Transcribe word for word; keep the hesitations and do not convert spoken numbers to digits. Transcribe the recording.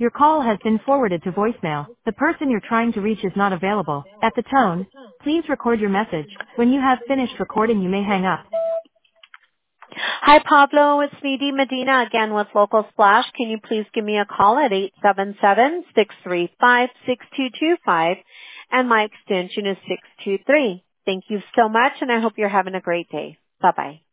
Your call has been forwarded to voicemail. The person you're trying to reach is not available. At the tone, please record your message. When you have finished recording, you may hang up. Hi, Pablo. It's me, Dee Medina, again with Local Splash. Can you please give me a call at eight seven seven, six three five, six two two five, and my extension is six two three. Thank you so much, and I hope you're having a great day. Bye-bye.